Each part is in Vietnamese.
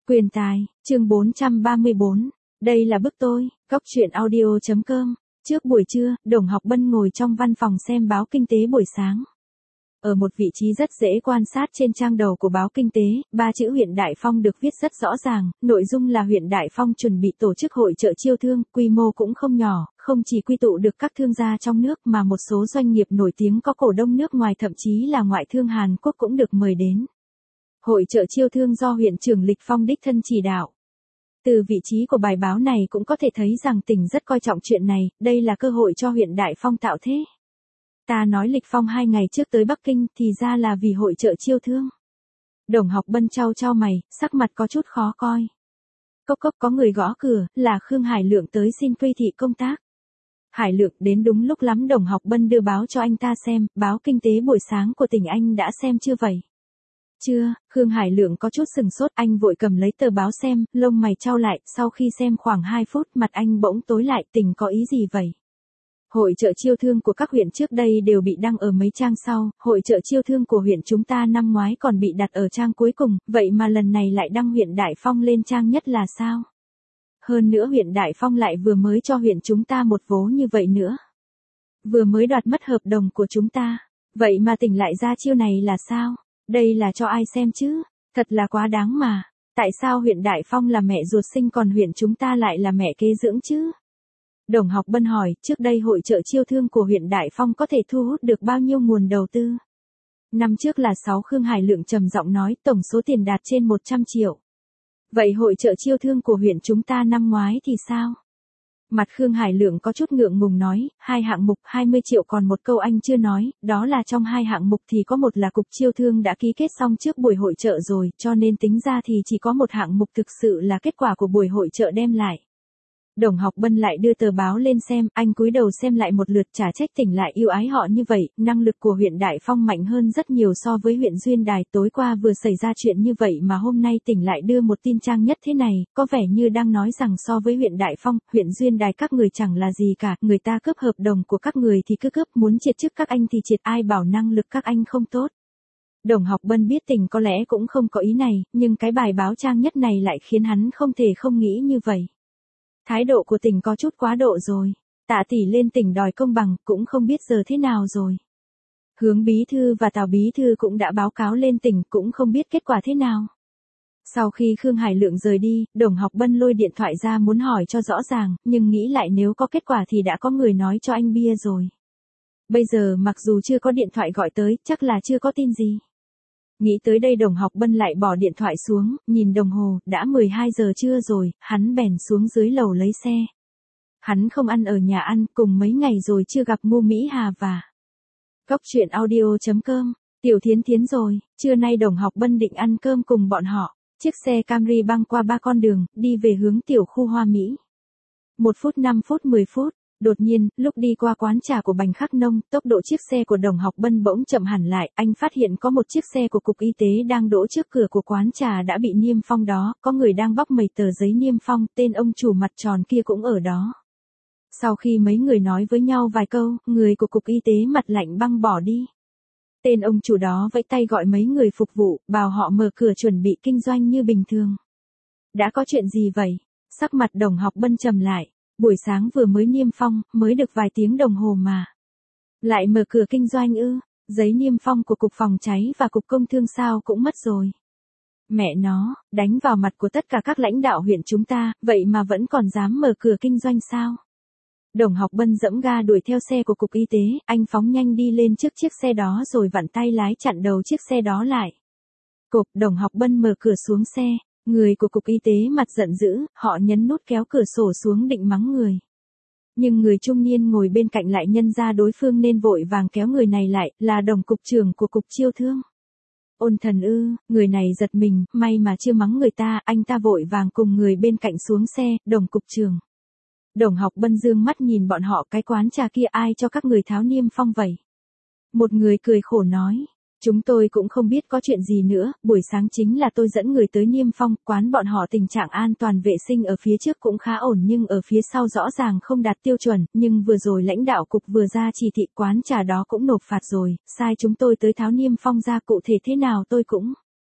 Quyền tài, chương 434. Đây là bức tôi, góc truyện audio.com. Trước buổi trưa, Đồng Học Bân ngồi trong văn phòng xem báo kinh tế buổi sáng. Ở một vị trí rất dễ quan sát trên trang đầu của báo kinh tế, 3 chữ huyện Đại Phong được viết rất rõ ràng, nội dung là huyện Đại Phong chuẩn bị tổ chức hội chợ chiêu thương, quy mô cũng không nhỏ, không chỉ quy tụ được các thương gia trong nước mà một số doanh nghiệp nổi tiếng có cổ đông nước ngoài thậm chí là ngoại thương Hàn Quốc cũng được mời đến. Hội chợ chiêu thương do huyện trưởng Lịch Phong đích thân chỉ đạo. Từ vị trí của bài báo này cũng có thể thấy rằng tỉnh rất coi trọng chuyện này, đây là cơ hội cho huyện Đại Phong tạo thế. Ta nói Lịch Phong 2 ngày trước tới Bắc Kinh thì ra là vì hội chợ chiêu thương. Đồng Học Bân chau mày, sắc mặt có chút khó coi. Cốc cốc có người gõ cửa, là Khương Hải Lượng tới xin quy thị công tác. Hải Lượng đến đúng lúc lắm. Đồng Học Bân đưa báo cho anh ta xem, báo kinh tế buổi sáng của tỉnh anh đã xem chưa vậy? Chưa, Khương Hải Lượng có chút sừng sốt, anh vội cầm lấy tờ báo xem, lông mày chau lại, sau khi xem khoảng 2 phút mặt anh bỗng tối lại, tỉnh có ý gì vậy? Hội chợ chiêu thương của các huyện trước đây đều bị đăng ở mấy trang sau, hội chợ chiêu thương của huyện chúng ta năm ngoái còn bị đặt ở trang cuối cùng, vậy mà lần này lại đăng huyện Đại Phong lên trang nhất là sao? Hơn nữa huyện Đại Phong lại vừa mới cho huyện chúng ta một vố như vậy nữa. Vừa mới đoạt mất hợp đồng của chúng ta, vậy mà tỉnh lại ra chiêu này là sao? Đây là cho ai xem chứ? Thật là quá đáng mà. Tại sao huyện Đại Phong là mẹ ruột sinh còn huyện chúng ta lại là mẹ kế dưỡng chứ? Đồng Học Bân hỏi, trước đây hội chợ chiêu thương của huyện Đại Phong có thể thu hút được bao nhiêu nguồn đầu tư? Năm trước là 6. Khương Hải Lượng trầm giọng nói, tổng số tiền đạt trên 100 triệu. Vậy hội chợ chiêu thương của huyện chúng ta năm ngoái thì sao? Mặt Khương Hải Lượng có chút ngượng ngùng nói, 2 hạng mục 20 triệu, còn một câu anh chưa nói, đó là trong 2 hạng mục thì có một là cục chiêu thương đã ký kết xong trước buổi hội chợ rồi, cho nên tính ra thì chỉ có một hạng mục thực sự là kết quả của buổi hội chợ đem lại. Đồng Học Bân lại đưa tờ báo lên xem, anh cúi đầu xem lại một lượt, chả trách tỉnh lại yêu ái họ như vậy, năng lực của huyện Đại Phong mạnh hơn rất nhiều so với huyện Duyên Đài, tối qua vừa xảy ra chuyện như vậy mà hôm nay tỉnh lại đưa một tin trang nhất thế này, có vẻ như đang nói rằng so với huyện Đại Phong, huyện Duyên Đài các người chẳng là gì cả, người ta cướp hợp đồng của các người thì cứ cướp, muốn triệt chức các anh thì triệt, ai bảo năng lực các anh không tốt. Đồng Học Bân biết tỉnh có lẽ cũng không có ý này, nhưng cái bài báo trang nhất này lại khiến hắn không thể không nghĩ như vậy. Thái độ của tỉnh có chút quá độ rồi. Tạ tỷ lên tỉnh đòi công bằng, cũng không biết giờ thế nào rồi. Hướng bí thư và Tào bí thư cũng đã báo cáo lên tỉnh, cũng không biết kết quả thế nào. Sau khi Khương Hải Lượng rời đi, Đồng Học Bân lôi điện thoại ra muốn hỏi cho rõ ràng, nhưng nghĩ lại nếu có kết quả thì đã có người nói cho anh bia rồi. Bây giờ mặc dù chưa có điện thoại gọi tới, chắc là chưa có tin gì. Nghĩ tới đây Đồng Học Bân lại bỏ điện thoại xuống, nhìn đồng hồ, đã 12 giờ trưa rồi, hắn bèn xuống dưới lầu lấy xe. Hắn không ăn ở nhà ăn, cùng mấy ngày rồi chưa gặp Ngô Mỹ Hà và góc truyện audio.com, Tiểu Thiến Thiến rồi, trưa nay Đồng Học Bân định ăn cơm cùng bọn họ. Chiếc xe Camry băng qua 3 con đường, đi về hướng tiểu khu Hoa Mỹ. 1 phút 5 phút 10 phút. Đột nhiên, lúc đi qua quán trà của Bành Khắc Nông, tốc độ chiếc xe của Đồng Học Bân bỗng chậm hẳn lại, anh phát hiện có một chiếc xe của Cục Y tế đang đỗ trước cửa của quán trà đã bị niêm phong đó, có người đang bóc mấy tờ giấy niêm phong, tên ông chủ mặt tròn kia cũng ở đó. Sau khi mấy người nói với nhau vài câu, người của Cục Y tế mặt lạnh băng bỏ đi. Tên ông chủ đó vẫy tay gọi mấy người phục vụ, bảo họ mở cửa chuẩn bị kinh doanh như bình thường. Đã có chuyện gì vậy? Sắc mặt Đồng Học Bân trầm lại. Buổi sáng vừa mới niêm phong, mới được vài tiếng đồng hồ mà. Lại mở cửa kinh doanh ư? Giấy niêm phong của Cục Phòng cháy và Cục Công thương sao cũng mất rồi. Mẹ nó, đánh vào mặt của tất cả các lãnh đạo huyện chúng ta, vậy mà vẫn còn dám mở cửa kinh doanh sao? Đồng Học Bân giẫm ga đuổi theo xe của Cục Y tế, anh phóng nhanh đi lên trước chiếc xe đó rồi vặn tay lái chặn đầu chiếc xe đó lại. Đồng Học Bân mở cửa xuống xe. Người của Cục Y tế mặt giận dữ, họ nhấn nút kéo cửa sổ xuống định mắng người. Nhưng người trung niên ngồi bên cạnh lại nhận ra đối phương nên vội vàng kéo người này lại, là Đồng cục trưởng của Cục Chiêu thương. Ôn thần ư, người này giật mình, may mà chưa mắng người ta, anh ta vội vàng cùng người bên cạnh xuống xe, Đồng cục trưởng. Đồng Học Bân dương mắt nhìn bọn họ, cái quán trà kia ai cho các người tháo niêm phong vậy? Một người cười khổ nói. Chúng tôi cũng không biết có chuyện gì nữa, buổi sáng chính là tôi dẫn người tới niêm phong, quán bọn họ tình trạng an toàn vệ sinh ở phía trước cũng khá ổn nhưng ở phía sau rõ ràng không đạt tiêu chuẩn, nhưng vừa rồi lãnh đạo cục vừa ra chỉ thị quán trà đó cũng nộp phạt rồi, sai chúng tôi tới tháo niêm phong ra cụ thể thế nào tôi cũng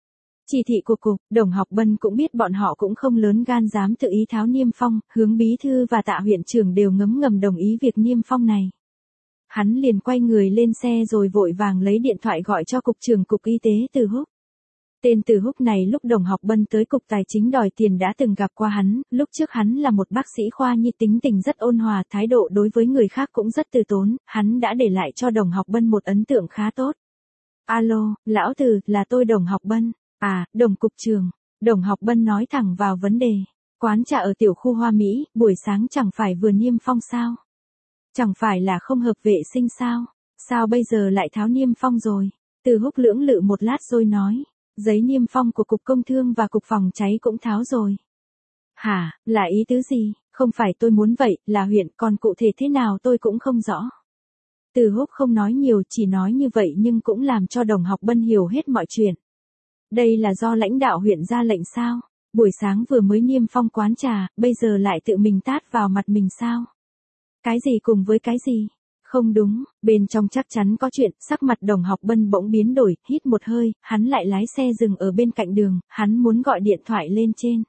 Chỉ thị của cục, Đồng Học Bân cũng biết bọn họ cũng không lớn gan dám tự ý tháo niêm phong, Hướng bí thư và Tạ huyện trưởng đều ngấm ngầm đồng ý việc niêm phong này. Hắn liền quay người lên xe rồi vội vàng lấy điện thoại gọi cho cục trưởng cục y tế Từ Húc. Tên Từ Húc này lúc Đồng Học Bân tới cục tài chính đòi tiền đã từng gặp qua hắn, lúc trước hắn là một bác sĩ khoa nhi, tính tình rất ôn hòa, thái độ đối với người khác cũng rất từ tốn, hắn đã để lại cho Đồng Học Bân một ấn tượng khá tốt. Alo, lão Từ, là tôi Đồng Học Bân. À, Đồng cục trưởng. Đồng Học Bân nói thẳng vào vấn đề. Quán trà ở tiểu khu Hoa Mỹ, buổi sáng chẳng phải vừa niêm phong sao? Chẳng phải là không hợp vệ sinh sao? Sao bây giờ lại tháo niêm phong rồi? Từ Húc lưỡng lự một lát rồi nói. Giấy niêm phong của Cục Công Thương và Cục Phòng Cháy cũng tháo rồi. Hả, là ý tứ gì? Không phải tôi muốn vậy, là huyện, còn cụ thể thế nào tôi cũng không rõ. Từ Húc không nói nhiều, chỉ nói như vậy nhưng cũng làm cho Đồng Học Bân hiểu hết mọi chuyện. Đây là do lãnh đạo huyện ra lệnh sao? Buổi sáng vừa mới niêm phong quán trà, bây giờ lại tự mình tát vào mặt mình sao? Cái gì cùng với cái gì? Không đúng, bên trong chắc chắn có chuyện, sắc mặt Đồng Học Bân bỗng biến đổi, hít một hơi, hắn lại lái xe dừng ở bên cạnh đường, hắn muốn gọi điện thoại lên trên.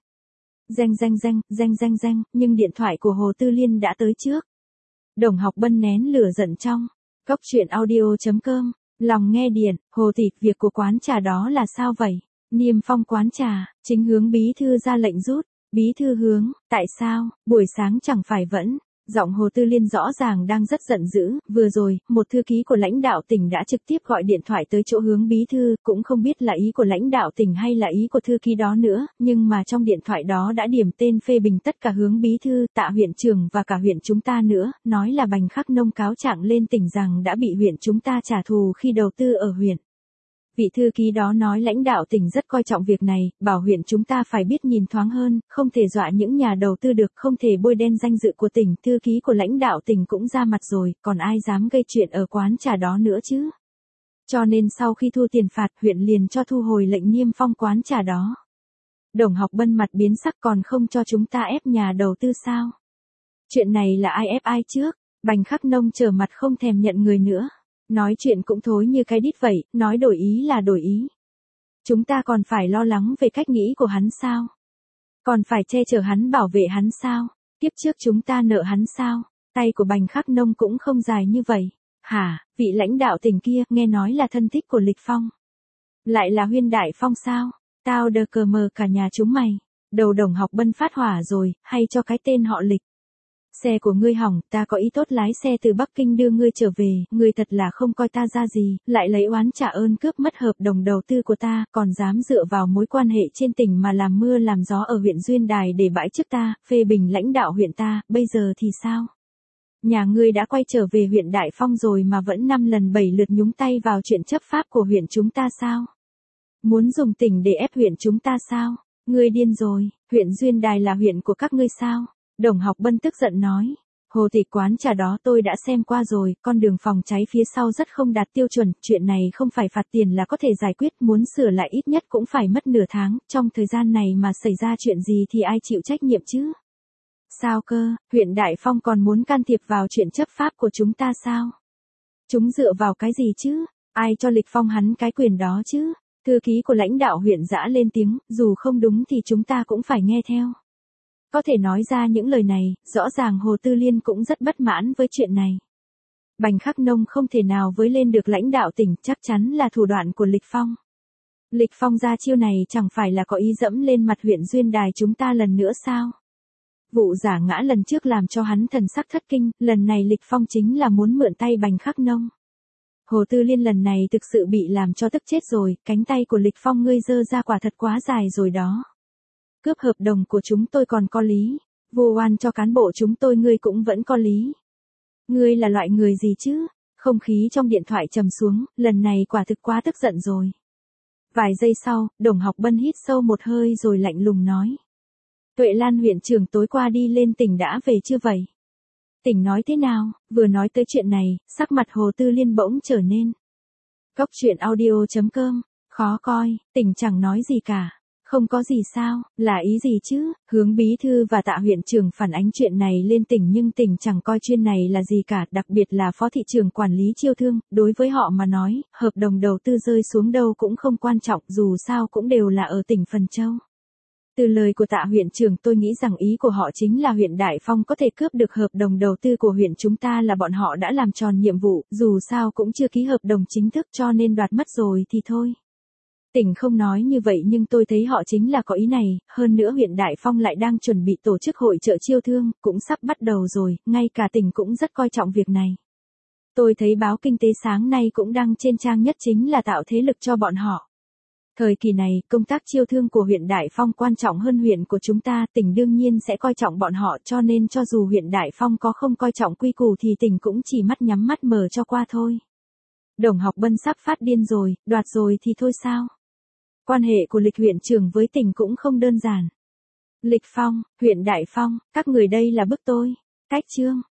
Reng, nhưng điện thoại của Hồ Tư Liên đã tới trước. Đồng Học Bân nén lửa giận trong. Cốc truyện audio.com, lòng nghe điện, Hồ tỷ, việc của quán trà đó là sao vậy? Niêm phong quán trà, chính Hướng bí thư ra lệnh rút. Bí thư Hướng, tại sao, buổi sáng chẳng phải vẫn... Giọng Hồ Tư Liên rõ ràng đang rất giận dữ, vừa rồi, một thư ký của lãnh đạo tỉnh đã trực tiếp gọi điện thoại tới chỗ Hướng bí thư, cũng không biết là ý của lãnh đạo tỉnh hay là ý của thư ký đó nữa, nhưng mà trong điện thoại đó đã điểm tên phê bình tất cả Hướng bí thư, Tạ huyện trưởng và cả huyện chúng ta nữa, nói là Bành Khắc Nông cáo trạng lên tỉnh rằng đã bị huyện chúng ta trả thù khi đầu tư ở huyện. Vị thư ký đó nói lãnh đạo tỉnh rất coi trọng việc này, bảo huyện chúng ta phải biết nhìn thoáng hơn, không thể dọa những nhà đầu tư được, không thể bôi đen danh dự của tỉnh. Thư ký của lãnh đạo tỉnh cũng ra mặt rồi, còn ai dám gây chuyện ở quán trà đó nữa chứ? Cho nên sau khi thu tiền phạt, huyện liền cho thu hồi lệnh niêm phong quán trà đó. Đồng Học Bân mặt biến sắc, còn không cho chúng ta ép nhà đầu tư sao? Chuyện này là ai ép ai trước? Bành Khắc Nông trở mặt không thèm nhận người nữa. Nói chuyện cũng thối như cái đít vậy, nói đổi ý là đổi ý. Chúng ta còn phải lo lắng về cách nghĩ của hắn sao? Còn phải che chở hắn, bảo vệ hắn sao? Tiếp trước chúng ta nợ hắn sao? Tay của Bành Khắc Nông cũng không dài như vậy. Hả, vị lãnh đạo tỉnh kia, nghe nói là thân thích của Lịch Phong. Lại là Huyên Đại Phong sao? Tao đờ cờ mờ cả nhà chúng mày. Đầu Đồng Học Bân phát hỏa rồi, hay cho cái tên họ Lịch. Xe của ngươi hỏng, ta có ý tốt lái xe từ Bắc Kinh đưa ngươi trở về, ngươi thật là không coi ta ra gì, lại lấy oán trả ơn cướp mất hợp đồng đầu tư của ta, còn dám dựa vào mối quan hệ trên tỉnh mà làm mưa làm gió ở huyện Duyên Đài để bãi chức ta, phê bình lãnh đạo huyện ta, bây giờ thì sao? Nhà ngươi đã quay trở về huyện Đại Phong rồi mà vẫn 5 lần 7 lượt nhúng tay vào chuyện chấp pháp của huyện chúng ta sao? Muốn dùng tỉnh để ép huyện chúng ta sao? Ngươi điên rồi, huyện Duyên Đài là huyện của các ngươi sao? Đồng Học Bân tức giận nói, Hồ tỷ, quán trà đó tôi đã xem qua rồi, con đường phòng cháy phía sau rất không đạt tiêu chuẩn, chuyện này không phải phạt tiền là có thể giải quyết, muốn sửa lại ít nhất cũng phải mất nửa tháng, trong thời gian này mà xảy ra chuyện gì thì ai chịu trách nhiệm chứ? Sao cơ, huyện Đại Phong còn muốn can thiệp vào chuyện chấp pháp của chúng ta sao? Chúng dựa vào cái gì chứ? Ai cho Lịch Phong hắn cái quyền đó chứ? Thư ký của lãnh đạo huyện giã lên tiếng, dù không đúng thì chúng ta cũng phải nghe theo. Có thể nói ra những lời này, rõ ràng Hồ Tư Liên cũng rất bất mãn với chuyện này. Bành Khắc Nông không thể nào với lên được lãnh đạo tỉnh, chắc chắn là thủ đoạn của Lịch Phong. Lịch Phong ra chiêu này chẳng phải là có ý dẫm lên mặt huyện Duyên Đài chúng ta lần nữa sao? Vụ giả ngã lần trước làm cho hắn thần sắc thất kinh, lần này Lịch Phong chính là muốn mượn tay Bành Khắc Nông. Hồ Tư Liên lần này thực sự bị làm cho tức chết rồi, cánh tay của Lịch Phong ngươi giơ ra quả thật quá dài rồi đó. Cướp hợp đồng của chúng tôi còn có lý, vu oan cho cán bộ chúng tôi ngươi cũng vẫn có lý. Ngươi là loại người gì chứ? Không khí trong điện thoại trầm xuống, lần này quả thực quá tức giận rồi. Vài giây sau, Đồng Học Bân hít sâu một hơi rồi lạnh lùng nói. Tuệ Lan huyện trưởng tối qua đi lên tỉnh đã về chưa vậy? Tỉnh nói thế nào? Vừa nói tới chuyện này, sắc mặt Hồ Tư Liên bỗng trở nên. Cốc truyện audio.com, khó coi, tỉnh chẳng nói gì cả. Không có gì sao, là ý gì chứ? Hướng bí thư và Tạ huyện trưởng phản ánh chuyện này lên tỉnh nhưng tỉnh chẳng coi chuyện này là gì cả, đặc biệt là phó thị trưởng quản lý chiêu thương, đối với họ mà nói, hợp đồng đầu tư rơi xuống đâu cũng không quan trọng, dù sao cũng đều là ở tỉnh Phần Châu. Từ lời của Tạ huyện trưởng tôi nghĩ rằng ý của họ chính là huyện Đại Phong có thể cướp được hợp đồng đầu tư của huyện chúng ta là bọn họ đã làm tròn nhiệm vụ, dù sao cũng chưa ký hợp đồng chính thức cho nên đoạt mất rồi thì thôi. Tỉnh không nói như vậy nhưng tôi thấy họ chính là có ý này, hơn nữa huyện Đại Phong lại đang chuẩn bị tổ chức hội chợ chiêu thương, cũng sắp bắt đầu rồi, ngay cả tỉnh cũng rất coi trọng việc này. Tôi thấy báo Kinh tế sáng nay cũng đăng trên trang nhất chính là tạo thế lực cho bọn họ. Thời kỳ này, công tác chiêu thương của huyện Đại Phong quan trọng hơn huyện của chúng ta, tỉnh đương nhiên sẽ coi trọng bọn họ cho nên cho dù huyện Đại Phong có không coi trọng quy củ thì tỉnh cũng chỉ mắt nhắm mắt mở cho qua thôi. Đồng Học Bân sắp phát điên rồi, đoạt rồi thì thôi sao? Quan hệ của Lịch huyện trưởng với tỉnh cũng không đơn giản. Lịch Phong, huyện Đại Phong, các người đây là bức tôi. Cách chương.